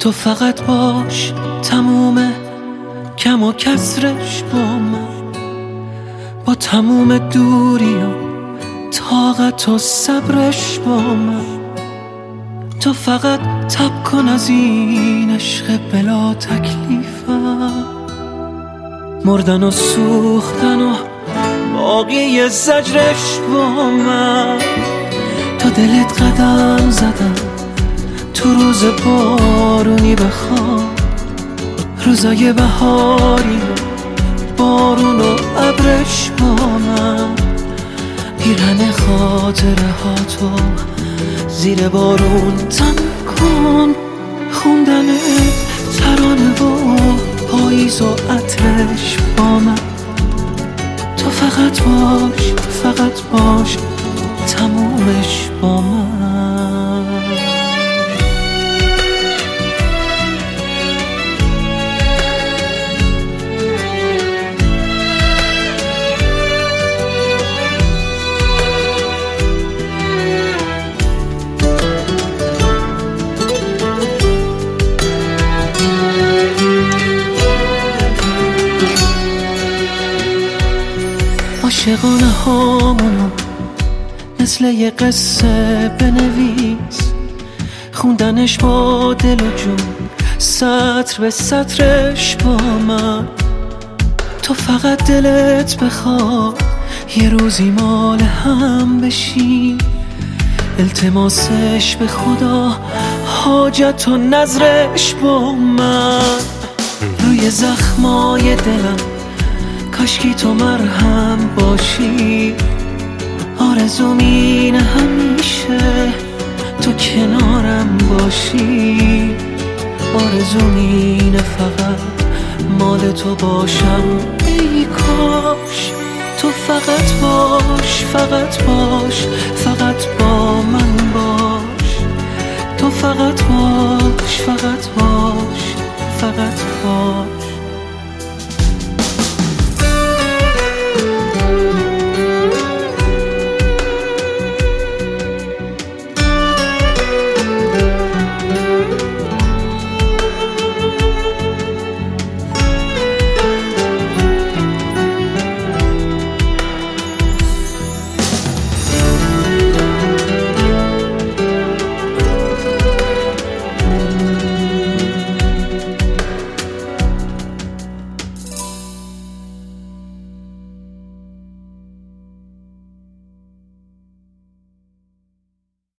تو فقط باش، تموم کم و کسرش با من، با تموم دوری و طاقت و صبرش با من. تو فقط تب کن از این عشق بلا تکلیفم، مردن و سوختن و باقی زجرش با من. تا دلت قدم زدم تو روز بارونی بخوام، روزای بهاری و بارون و ابرش با من. پیرهن خاطره ها تو زیر بارون تن کن، خوندن ترانه و پاییز و عطرش با من. تو فقط باش، فقط باش، تمومش با من. عاشقانه هامونو مثل یه قصه بنویس، خوندنش با دل و جون سطر به سطرش با من. تو فقط دلت بخواد یه روزی مال هم بشی، التماسش به خدا حاجت و نظرش با من. روی زخمای دلم کاشکی تو مرهم باشی، آرزوم اینه همیشه تو کنارم باشی. آرزوم اینه فقط مال تو باشم، ای کاش. تو فقط باش، فقط باش، فقط با من باش. تو فقط باش، فقط باش، فقط باش.